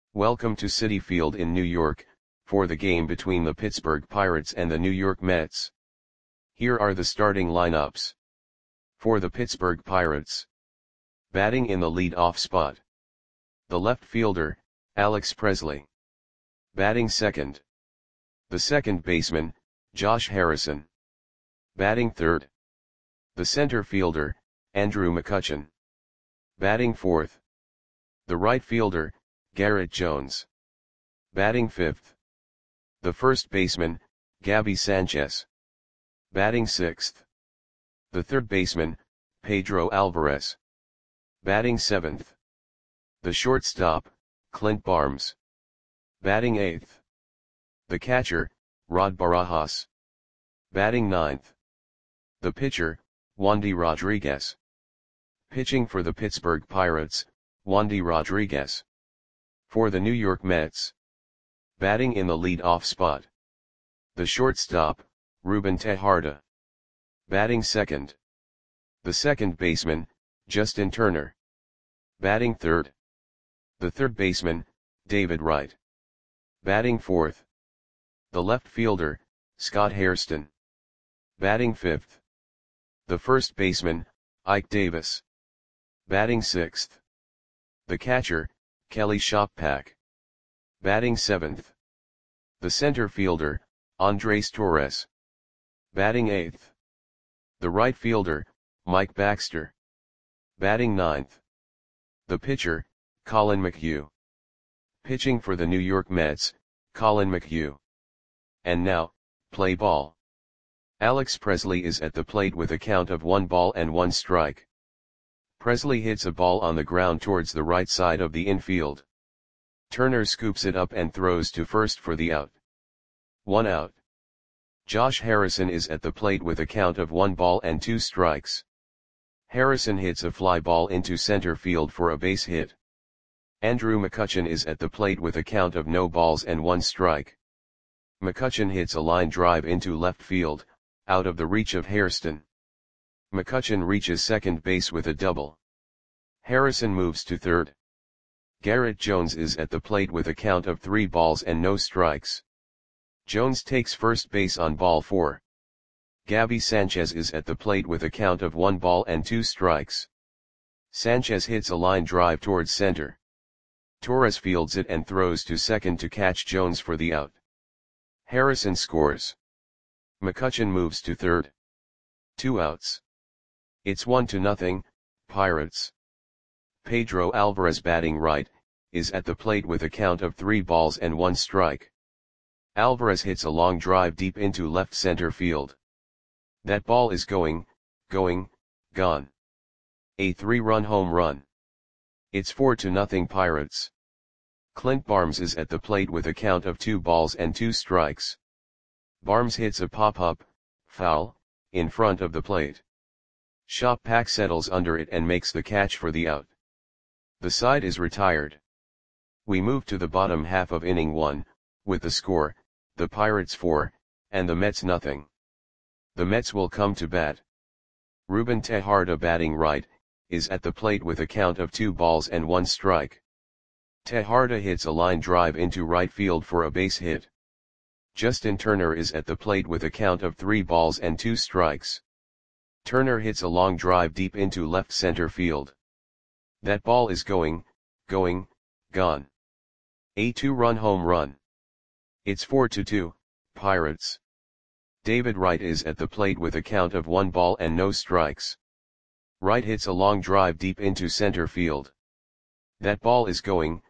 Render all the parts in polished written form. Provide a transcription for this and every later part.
Welcome to Citi Field in New York, for the game between the Pittsburgh Pirates and the New York Mets. Here are the starting lineups. For the Pittsburgh Pirates. Batting in the lead-off spot. The left fielder, Alex Presley. Batting second. The second baseman, Josh Harrison. Batting third. The center fielder, Andrew McCutchen. Batting fourth. The right fielder, Garrett Jones. Batting fifth. The first baseman, Gabby Sanchez. Batting sixth. The third baseman, Pedro Alvarez. Batting seventh. The shortstop, Clint Barnes. Batting eighth. The catcher, Rod Barajas. Batting ninth. The pitcher, Wandy Rodriguez. Pitching for the Pittsburgh Pirates, Wandy Rodriguez. For the New York Mets. Batting in the lead-off spot. The shortstop, Ruben Tejada. Batting second. The second baseman, Justin Turner. Batting third. The third baseman, David Wright. Batting fourth. The left fielder, Scott Hairston. Batting fifth. The first baseman, Ike Davis. Batting sixth. The catcher, Kelly Shoppak. Batting seventh. The center fielder, Andres Torres. Batting eighth. The right fielder, Mike Baxter. Batting ninth. The pitcher, Colin McHugh. Pitching for the New York Mets, Colin McHugh. And now, play ball. Alex Presley is at the plate with a count of 1 strike. Presley hits a ball on the ground towards the right side of the infield. Turner scoops it up and throws to first for the out. 1 out. Josh Harrison is at the plate with a count of 1 strikes. Harrison hits a fly ball into center field for a base hit. Andrew McCutchen is at the plate with a count of 1 strike. McCutchen hits a line drive into left field, out of the reach of Hairston. McCutchen reaches second base with a double. Harrison moves to third. Garrett Jones is at the plate with a count of 3 strikes. Jones takes first base on ball 4. Gabby Sanchez is at the plate with a count of 1 strikes. Sanchez hits a line drive towards center. Torres fields it and throws to second to catch Jones for the out. Harrison scores. McCutchen moves to third. 2 outs. It's 1-0, Pirates. Pedro Alvarez batting right, is at the plate with a count of 3 balls and 1 strike. Alvarez hits a long drive deep into left center field. That ball is gone. A 3-run home run. It's 4-0 Pirates. Clint Barnes is at the plate with a count of 2 balls and 2 strikes. Barnes hits a pop-up, foul, in front of the plate. Shoppak settles under it and makes the catch for the out. The side is retired. We move to the bottom half of inning 1, with the score, the Pirates 4, and the Mets nothing. The Mets will come to bat. Ruben Tejada batting right, is at the plate with a count of 2 balls and 1 strike. Tejada hits a line drive into right field for a base hit. Justin Turner is at the plate with a count of 3 balls and 2 strikes. Turner hits a long drive deep into left center field. That ball is gone. A 2-run home run. It's 4-2, Pirates. David Wright is at the plate with a count of 1 ball and no strikes. Wright hits a long drive deep into center field. That ball is gone.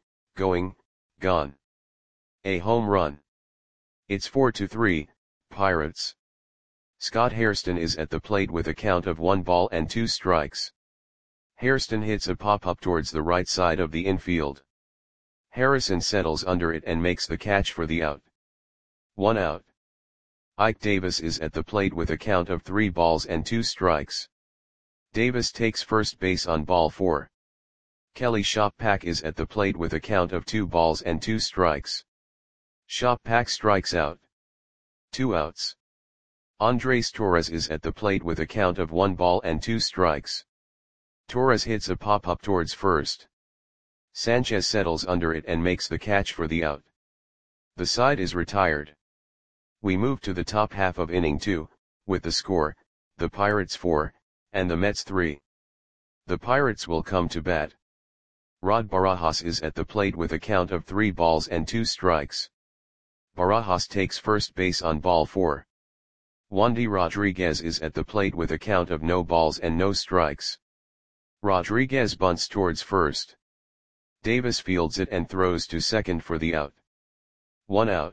A home run. It's 4-3, Pirates. Scott Hairston is at the plate with a count of 1 ball and 2 strikes. Hairston hits a pop-up towards the right side of the infield. Harrison settles under it and makes the catch for the out. 1 out. Ike Davis is at the plate with a count of 3 balls and 2 strikes. Davis takes first base on ball 4. Kelly Shoppak is at the plate with a count of 2 balls and 2 strikes. Shoppak strikes out. 2 outs. Andres Torres is at the plate with a count of 1 ball and 2 strikes. Torres hits a pop-up towards first. Sanchez settles under it and makes the catch for the out. The side is retired. We move to the top half of inning 2, with the score, the Pirates 4, and the Mets 3. The Pirates will come to bat. Rod Barajas is at the plate with a count of 3 balls and 2 strikes. Barajas takes first base on ball 4. Wandy Rodriguez is at the plate with a count of no balls and no strikes. Rodriguez bunts towards first. Davis fields it and throws to second for the out. 1 out.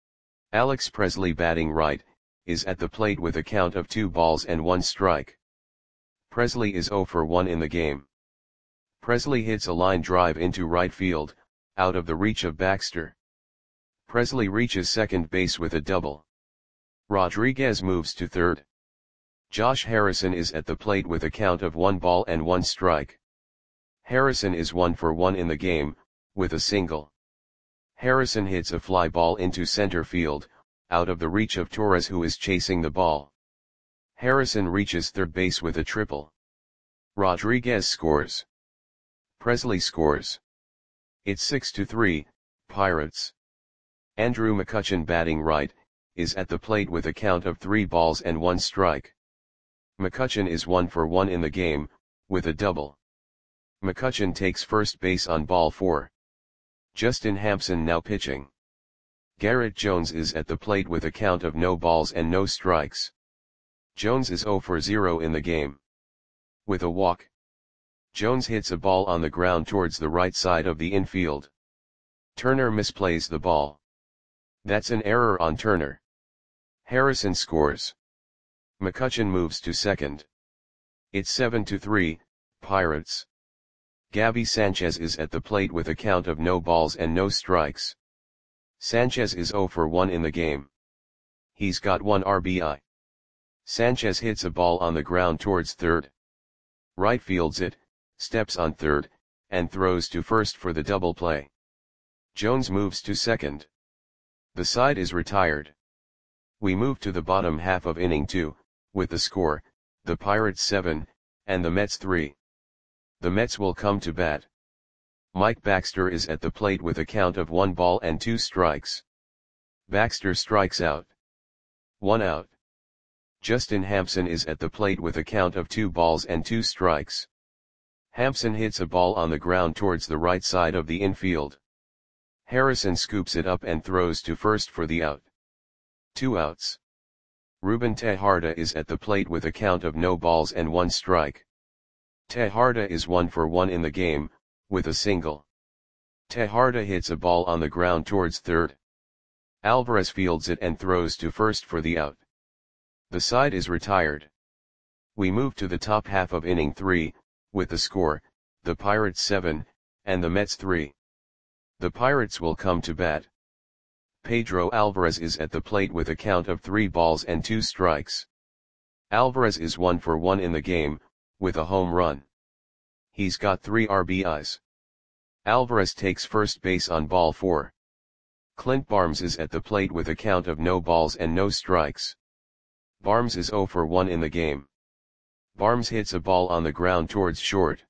Alex Presley, batting right, is at the plate with a count of 2 balls and 1 strike. Presley is 0 for 1 in the game. Presley hits a line drive into right field, out of the reach of Baxter. Presley reaches second base with a double. Rodriguez moves to third. Josh Harrison is at the plate with a count of 1 ball and 1 strike. Harrison is 1 for 1 in the game, with a single. Harrison hits a fly ball into center field, out of the reach of Torres, who is chasing the ball. Harrison reaches third base with a triple. Rodriguez scores. Presley scores. It's 6-3, Pirates. Andrew McCutchen, batting right, is at the plate with a count of 3 balls and 1 strike. McCutchen is 1 for 1 in the game, with a double. McCutchen takes first base on ball 4. Justin Hampson now pitching. Garrett Jones is at the plate with a count of no balls and no strikes. Jones is 0 for 0 in the game. With a walk. Jones hits a ball on the ground towards the right side of the infield. Turner misplays the ball. That's an error on Turner. Harrison scores. McCutchen moves to second. It's 7-3, Pirates. Gabby Sanchez is at the plate with a count of no balls and no strikes. Sanchez is 0 for 1 in the game. He's got 1 RBI. Sanchez hits a ball on the ground towards third. Right fields it, steps on third, and throws to first for the double play. Jones moves to second. The side is retired. We move to the bottom half of inning 2, with the score, the Pirates 7, and the Mets 3. The Mets will come to bat. Mike Baxter is at the plate with a count of 1 ball and 2 strikes. Baxter strikes out. 1 out. Justin Hampson is at the plate with a count of 2 balls and 2 strikes. Hampson hits a ball on the ground towards the right side of the infield. Harrison scoops it up and throws to first for the out. 2 outs. Ruben Tejada is at the plate with a count of no balls and 1 strike. Tejada is 1 for 1 in the game, with a single. Tejada hits a ball on the ground towards third. Alvarez fields it and throws to first for the out. The side is retired. We move to the top half of inning 3, with the score, the Pirates 7, and the Mets 3. The Pirates will come to bat. Pedro Alvarez is at the plate with a count of 3 balls and 2 strikes. Alvarez is 1 for 1 in the game, with a home run. He's got 3 RBIs. Alvarez takes first base on ball 4. Clint Barnes is at the plate with a count of no balls and no strikes. Barnes is 0 for 1 in the game. Barnes hits a ball on the ground towards short.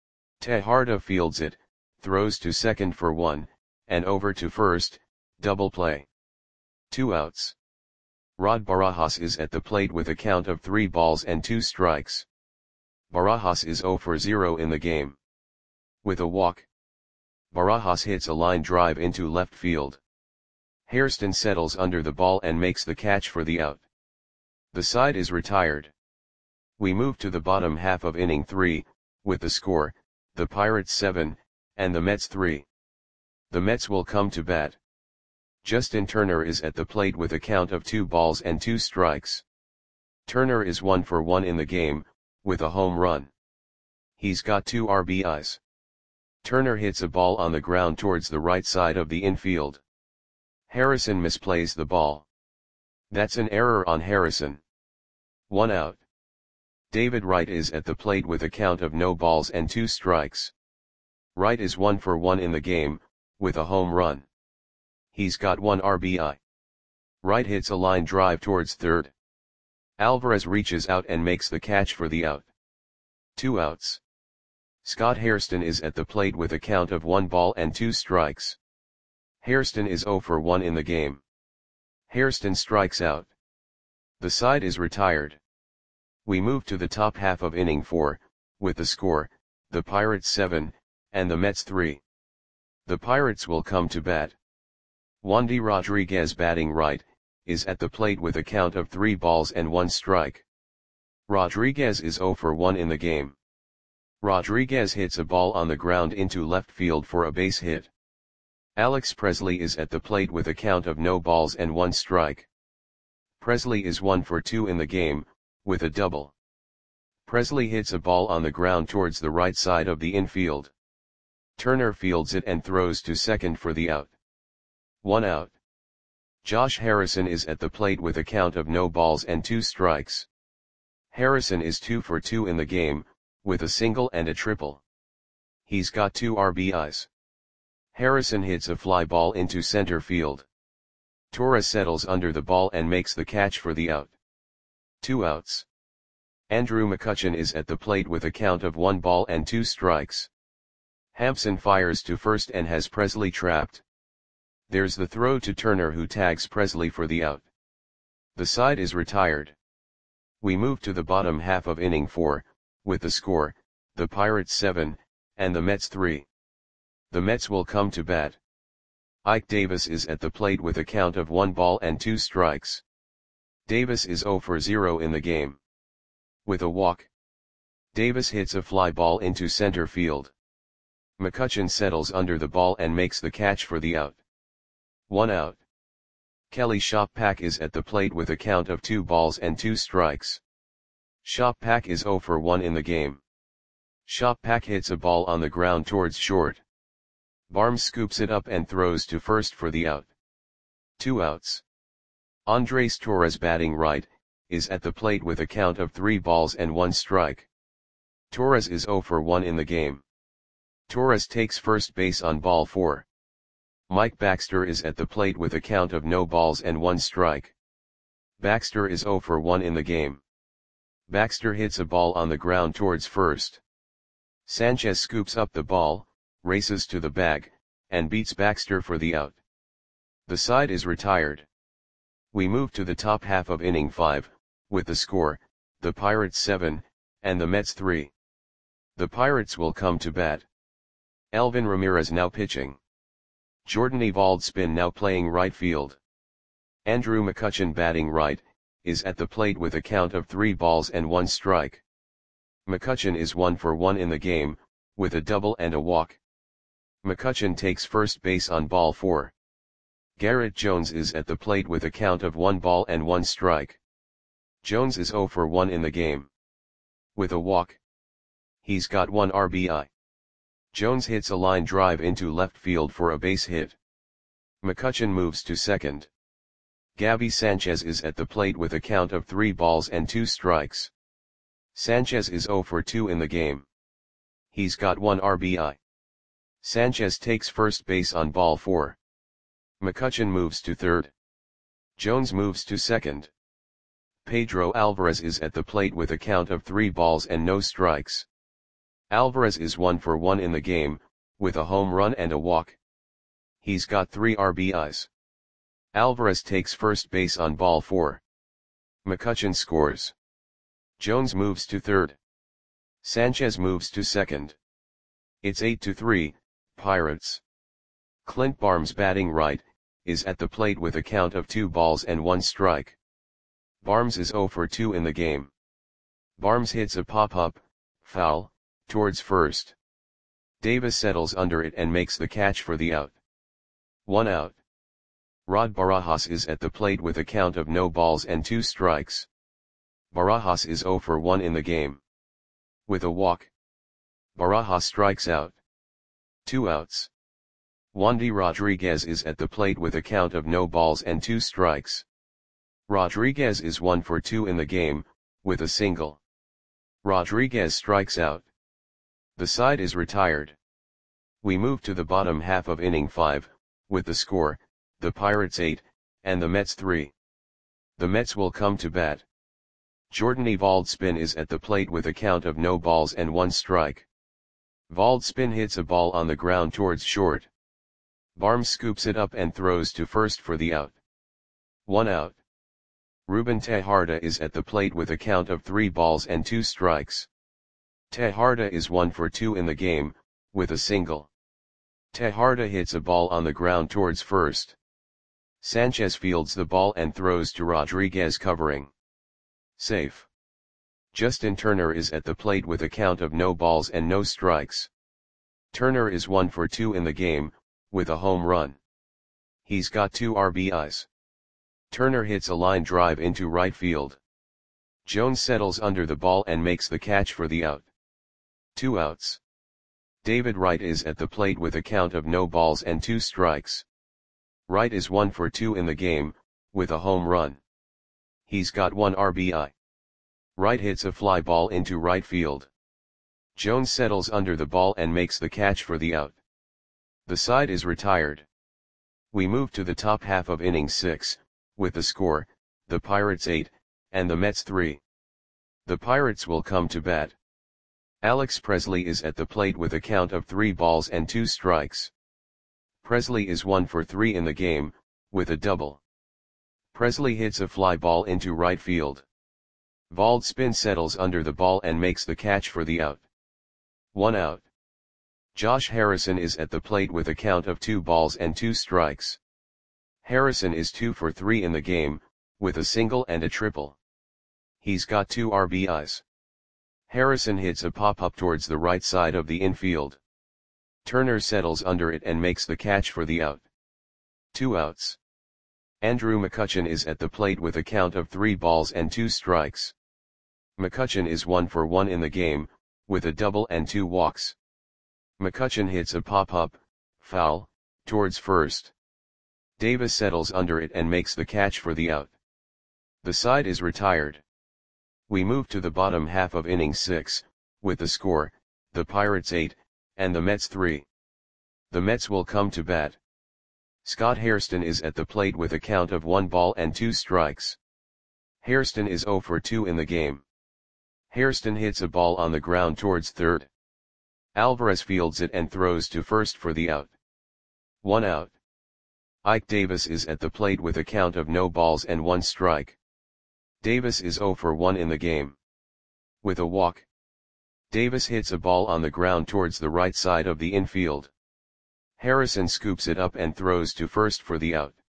Tejada fields it, throws to second for 1, and over to first, double play. 2 outs. Rod Barajas is at the plate with a count of 3 balls and 2 strikes. Barajas is 0 for 0 in the game. With a walk. Barajas hits a line drive into left field. Hairston settles under the ball and makes the catch for the out. The side is retired. We move to the bottom half of inning 3, with the score, the Pirates 7, and the Mets 3. The Mets will come to bat. Justin Turner is at the plate with a count of 2 balls and 2 strikes. Turner is 1 for 1 in the game, with a home run. He's got 2 RBIs. Turner hits a ball on the ground towards the right side of the infield. Harrison misplays the ball. That's an error on Harrison. 1 out. David Wright is at the plate with a count of no balls and 2 strikes. Wright is 1 for 1 in the game, with a home run. He's got 1 RBI. Wright hits a line drive towards third. Alvarez reaches out and makes the catch for the out. 2 outs. Scott Hairston is at the plate with a count of 1 ball and 2 strikes. Hairston is 0 for 1 in the game. Hairston strikes out. The side is retired. We move to the top half of inning 4, with the score, the Pirates 7, and the Mets 3. The Pirates will come to bat. Wandy Rodriguez, batting right, is at the plate with a count of 3 balls and 1 strike. Rodriguez is 0 for 1 in the game. Rodriguez hits a ball on the ground into left field for a base hit. Alex Presley is at the plate with a count of no balls and 1 strike. Presley is 1 for 2 in the game, with a double. Presley hits a ball on the ground towards the right side of the infield. Turner fields it and throws to second for the out. 1 out. Josh Harrison is at the plate with a count of no balls and 2 strikes. Harrison is 2 for 2 in the game, with a single and a triple. He's got 2 RBIs. Harrison hits a fly ball into center field. Torres settles under the ball and makes the catch for the out. 2 outs. Andrew McCutchen is at the plate with a count of 1 ball and 2 strikes. Hampson fires to first and has Presley trapped. There's the throw to Turner, who tags Presley for the out. The side is retired. We move to the bottom half of inning 4, with the score, the Pirates 7, and the Mets 3. The Mets will come to bat. Ike Davis is at the plate with a count of 1 ball and 2 strikes. Davis is 0 for 0 in the game. With a walk, Davis hits a fly ball into center field. McCutchen settles under the ball and makes the catch for the out. 1 out. Kelly Shoppack is at the plate with a count of 2 balls and 2 strikes. Shoppack is 0 for 1 in the game. Shoppack hits a ball on the ground towards short. Barnes scoops it up and throws to first for the out. 2 outs. Andres Torres, batting right, is at the plate with a count of 3 balls and 1 strike. Torres is 0 for 1 in the game. Torres takes first base on ball 4. Mike Baxter is at the plate with a count of no balls and 1 strike. Baxter is 0 for 1 in the game. Baxter hits a ball on the ground towards first. Sanchez scoops up the ball, races to the bag, and beats Baxter for the out. The side is retired. We move to the top half of inning 5, with the score, the Pirates 7, and the Mets 3. The Pirates will come to bat. Elvin Ramirez now pitching. Jordan Evalds-Spin now playing right field. Andrew McCutchen, batting right, is at the plate with a count of 3 balls and 1 strike. McCutchen is 1 for 1 in the game, with a double and a walk. McCutchen takes first base on ball 4. Garrett Jones is at the plate with a count of 1 ball and 1 strike. Jones is 0 for 1 in the game. With a walk, he's got 1 RBI. Jones hits a line drive into left field for a base hit. McCutchen moves to second. Gabby Sanchez is at the plate with a count of 3 balls and 2 strikes. Sanchez is 0 for 2 in the game. He's got 1 RBI. Sanchez takes first base on ball 4. McCutchen moves to third. Jones moves to second. Pedro Alvarez is at the plate with a count of 3 balls and no strikes. Alvarez is 1 for 1 in the game, with a home run and a walk. He's got 3 RBIs. Alvarez takes first base on ball 4. McCutchen scores. Jones moves to third. Sanchez moves to second. It's 8-3, Pirates. Clint Barnes, batting right, is at the plate with a count of 2 balls and 1 strike. Barnes is 0 for 2 in the game. Barnes hits a pop-up, foul, towards first. Davis settles under it and makes the catch for the out. 1 out. Rod Barajas is at the plate with a count of no balls and 2 strikes. Barajas is 0 for 1 in the game. With a walk, Barajas strikes out. 2 outs. Wandy Rodriguez is at the plate with a count of no balls and 2 strikes. Rodriguez is 1 for 2 in the game, with a single. Rodriguez strikes out. The side is retired. We move to the bottom half of inning 5, with the score, the Pirates 8, and the Mets 3. The Mets will come to bat. Jordan Evalds-Spin is at the plate with a count of no balls and 1 strike. Valdspin hits a ball on the ground towards short. Barnes scoops it up and throws to first for the out. 1 out. Ruben Tejarda is at the plate with a count of 3 balls and 2 strikes. Tejarda is 1 for 2 in the game, with a single. Tejarda hits a ball on the ground towards first. Sanchez fields the ball and throws to Rodriguez covering. Safe. Justin Turner is at the plate with a count of no balls and no strikes. Turner is 1 for 2 in the game, with a home run. He's got 2 RBIs. Turner hits a line drive into right field. Jones settles under the ball and makes the catch for the out. 2 outs. David Wright is at the plate with a count of no balls and 2 strikes. Wright is 1 for 2 in the game, with a home run. He's got 1 RBI. Wright hits a fly ball into right field. Jones settles under the ball and makes the catch for the out. The side is retired. We move to the top half of inning 6, with the score, the Pirates 8, and the Mets 3. The Pirates will come to bat. Alex Presley is at the plate with a count of 3 balls and 2 strikes. Presley is 1 for 3 in the game, with a double. Presley hits a fly ball into right field. Valdspin settles under the ball and makes the catch for the out. 1 out. Josh Harrison is at the plate with a count of 2 balls and 2 strikes. Harrison is 2 for 3 in the game, with a single and a triple. He's got 2 RBIs. Harrison hits a pop-up towards the right side of the infield. Turner settles under it and makes the catch for the out. 2 outs. Andrew McCutchen is at the plate with a count of 3 balls and 2 strikes. McCutchen is 1 for 1 in the game, with a double and 2 walks. McCutchen hits a pop-up, foul, towards first. Davis settles under it and makes the catch for the out. The side is retired. We move to the bottom half of inning 6, with the score, the Pirates 8, and the Mets 3. The Mets will come to bat. Scott Hairston is at the plate with a count of 1 ball and 2 strikes. Hairston is 0 for 2 in the game. Hairston hits a ball on the ground towards third. Alvarez fields it and throws to first for the out. 1 out. Ike Davis is at the plate with a count of no balls and 1 strike. Davis is 0 for 1 in the game. With a walk. Davis hits a ball on the ground towards the right side of the infield. Harrison scoops it up and throws to first for the out.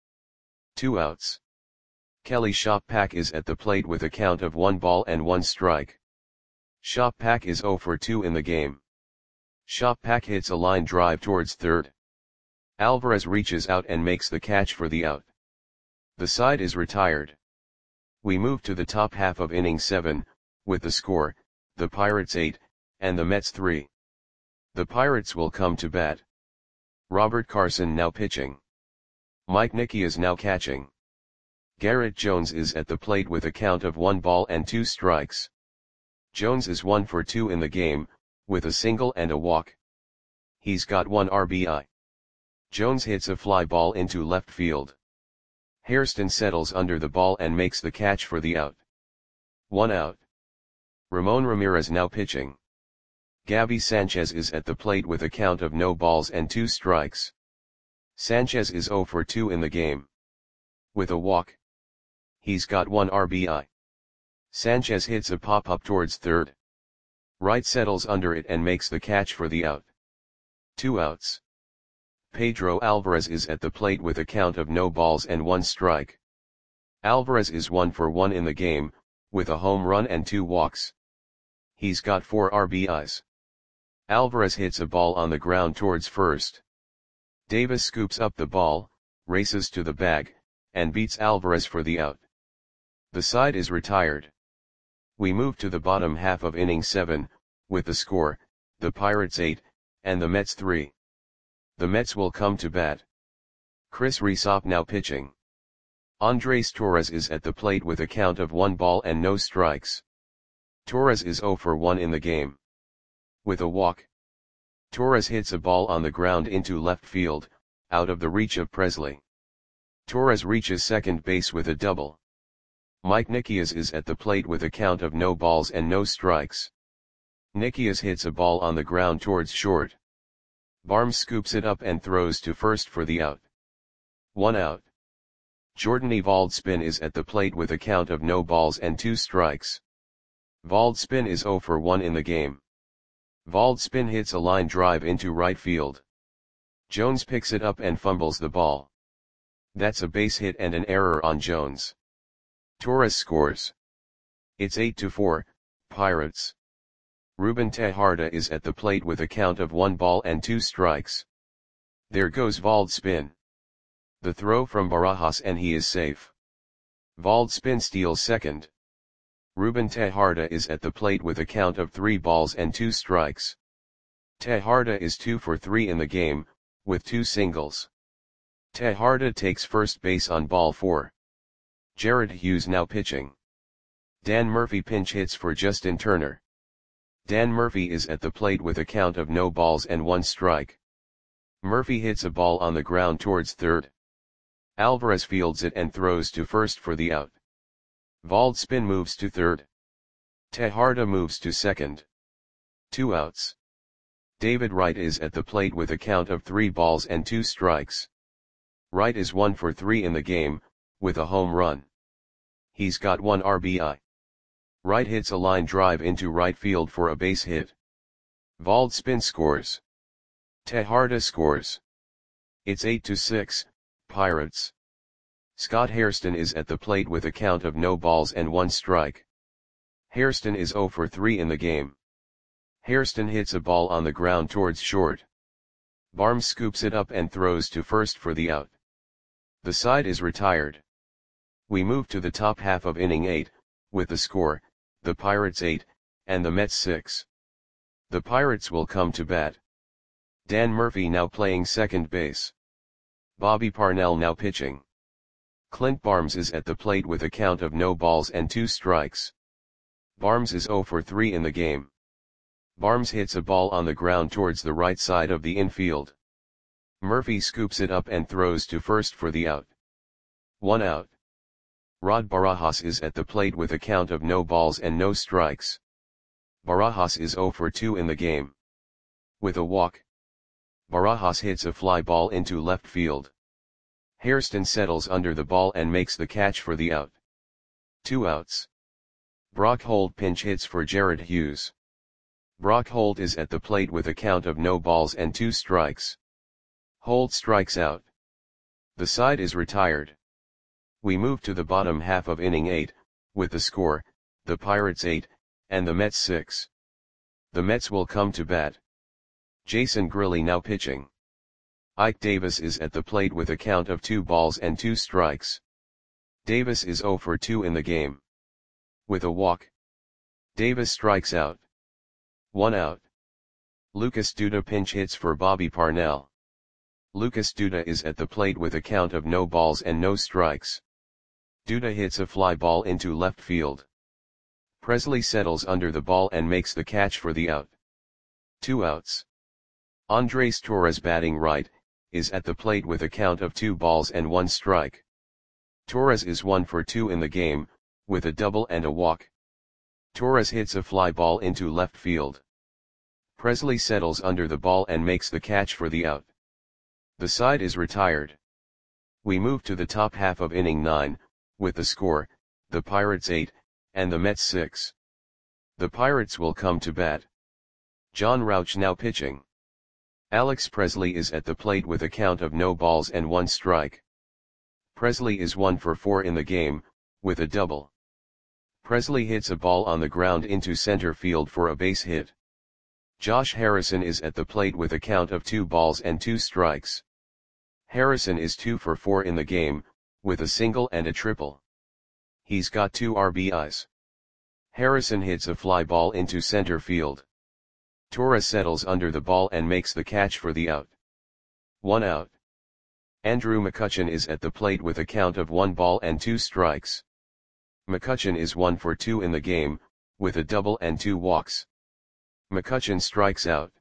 2 outs. Kelly Shoppack is at the plate with a count of 1 ball and 1 strike. Shoppack is 0 for 2 in the game. Shoppack hits a line drive towards third. Alvarez reaches out and makes the catch for the out. The side is retired. We move to the top half of inning 7, with the score, the Pirates 8, and the Mets 3. The Pirates will come to bat. Robert Carson now pitching. Mike Nicky is now catching. Garrett Jones is at the plate with a count of 1 ball and 2 strikes. Jones is 1 for 2 in the game, with a single and a walk. He's got 1 RBI. Jones hits a fly ball into left field. Hairston settles under the ball and makes the catch for the out. 1 out. Ramon Ramirez now pitching. Gabby Sanchez is at the plate with a count of no balls and 2 strikes. Sanchez is 0 for 2 in the game. With a walk. He's got 1 RBI. Sanchez hits a pop-up towards third. Wright settles under it and makes the catch for the out. 2 outs. Pedro Alvarez is at the plate with a count of no balls and 1 strike. Alvarez is 1 for 1 in the game, with a home run and 2 walks. He's got 4 RBIs. Alvarez hits a ball on the ground towards first. Davis scoops up the ball, races to the bag, and beats Alvarez for the out. The side is retired. We move to the bottom half of inning 7, with the score, the Pirates 8, and the Mets 3. The Mets will come to bat. Chris Rysop now pitching. Andres Torres is at the plate with a count of 1 ball and no strikes. Torres is 0 for 1 in the game. With a walk. Torres hits a ball on the ground into left field, out of the reach of Presley. Torres reaches second base with a double. Mike Nicky is at the plate with a count of no balls and no strikes. Nikias hits a ball on the ground towards short. Barnes scoops it up and throws to first for the out. 1 out. Jordan Waldspin is at the plate with a count of no balls and 2 strikes. Waldspin is 0 for 1 in the game. Waldspin hits a line drive into right field. Jones picks it up and fumbles the ball. That's a base hit and an error on Jones. Torres scores. It's 8-4, Pirates. Ruben Tejada is at the plate with a count of 1 ball and 2 strikes. There goes Waldspin. The throw from Barajas and he is safe. Waldspin steals second. Ruben Tejada is at the plate with a count of 3 balls and 2 strikes. Tejada is 2 for 3 in the game, with 2 singles. Tejada takes first base on ball 4. Jared Hughes now pitching. Dan Murphy pinch hits for Justin Turner. Dan Murphy is at the plate with a count of no balls and 1 strike. Murphy hits a ball on the ground towards third. Alvarez fields it and throws to first for the out. Waldspin moves to third. Tejada moves to second. 2 outs. David Wright is at the plate with a count of 3 balls and 2 strikes. Wright is 1 for 3 in the game, with a home run. He's got 1 RBI. Wright hits a line drive into right field for a base hit. Waldspin scores. Tejada scores. It's 8-6, Pirates. Scott Hairston is at the plate with a count of no balls and 1 strike. Hairston is 0 for 3 in the game. Hairston hits a ball on the ground towards short. Barnes scoops it up and throws to first for the out. The side is retired. We move to the top half of inning 8, with the score, the Pirates 8, and the Mets 6. The Pirates will come to bat. Dan Murphy now playing second base. Bobby Parnell now pitching. Clint Barnes is at the plate with a count of no balls and 2 strikes. Barnes is 0 for 3 in the game. Barnes hits a ball on the ground towards the right side of the infield. Murphy scoops it up and throws to first for the out. 1 out. Rod Barajas is at the plate with a count of no balls and no strikes. Barajas is 0 for 2 in the game. With a walk. Barajas hits a fly ball into left field. Hairston settles under the ball and makes the catch for the out. 2 outs. Brock Holt pinch hits for Jared Hughes. Brock Holt is at the plate with a count of no balls and 2 strikes. Holt strikes out. The side is retired. We move to the bottom half of inning 8, with the score, the Pirates 8, and the Mets 6. The Mets will come to bat. Jason Grilli now pitching. Ike Davis is at the plate with a count of 2 balls and 2 strikes. Davis is 0 for 2 in the game. With a walk. Davis strikes out. 1 out. Lucas Duda pinch hits for Bobby Parnell. Lucas Duda is at the plate with a count of no balls and no strikes. Duda hits a fly ball into left field. Presley settles under the ball and makes the catch for the out. 2 outs. Andres Torres batting right, is at the plate with a count of 2 balls and 1 strike. Torres is 1 for 2 in the game, with a double and a walk. Torres hits a fly ball into left field. Presley settles under the ball and makes the catch for the out. The side is retired. We move to the top half of inning 9, with the score, the Pirates 8, and the Mets 6. The Pirates will come to bat. John Rauch now pitching. Alex Presley is at the plate with a count of no balls and 1 strike. Presley is 1 for 4 in the game, with a double. Presley hits a ball on the ground into center field for a base hit. Josh Harrison is at the plate with a count of 2 balls and 2 strikes. Harrison is 2 for 4 in the game, with a single and a triple. He's got 2 RBIs. Harrison hits a fly ball into center field. Torres settles under the ball and makes the catch for the out. 1 out. Andrew McCutchen is at the plate with a count of 1 ball and 2 strikes. McCutchen is 1 for 2 in the game, with a double and 2 walks. McCutchen strikes out.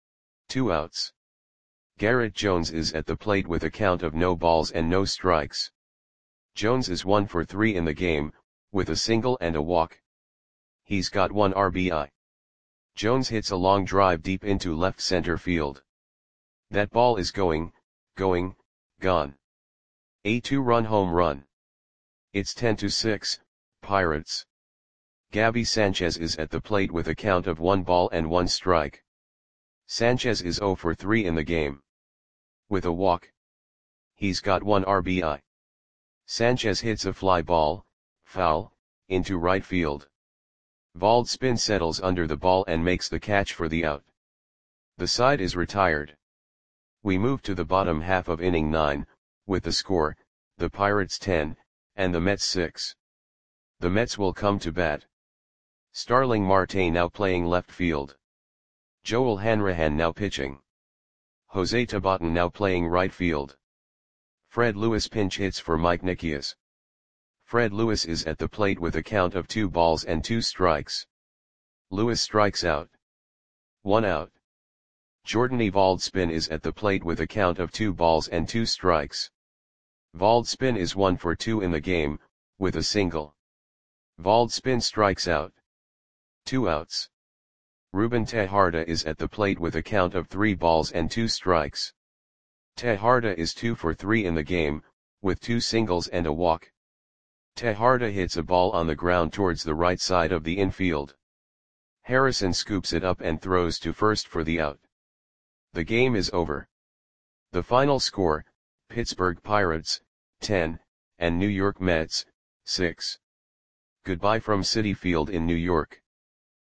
2 outs. Garrett Jones is at the plate with a count of no balls and no strikes. Jones is 1 for 3 in the game, with a single and a walk. He's got 1 RBI. Jones hits a long drive deep into left center field. That ball is going, gone. A 2-run home run. It's 10-6, Pirates. Gabby Sanchez is at the plate with a count of 1 ball and 1 strike. Sanchez is 0 for 3 in the game. With a walk. He's got 1 RBI. Sanchez hits a fly ball, foul, into right field. Valdspin settles under the ball and makes the catch for the out. The side is retired. We move to the bottom half of inning 9, with the score, the Pirates 10, and the Mets 6. The Mets will come to bat. Starling Marte now playing left field. Joel Hanrahan now pitching. Jose Tabatin now playing right field. Fred Lewis pinch hits for Mike Nikias. Fred Lewis is at the plate with a count of 2 balls and 2 strikes. Lewis strikes out. 1 out. Jordan Valdspin is at the plate with a count of 2 balls and 2 strikes. Valdspin is 1 for 2 in the game, with a single. Valdspin strikes out. 2 outs. Ruben Tejada is at the plate with a count of 3 balls and 2 strikes. Tejada is 2 for 3 in the game, with 2 singles and a walk. Tejada hits a ball on the ground towards the right side of the infield. Harrison scoops it up and throws to first for the out. The game is over. The final score, Pittsburgh Pirates, 10, and New York Mets, 6. Goodbye from Citi Field in New York.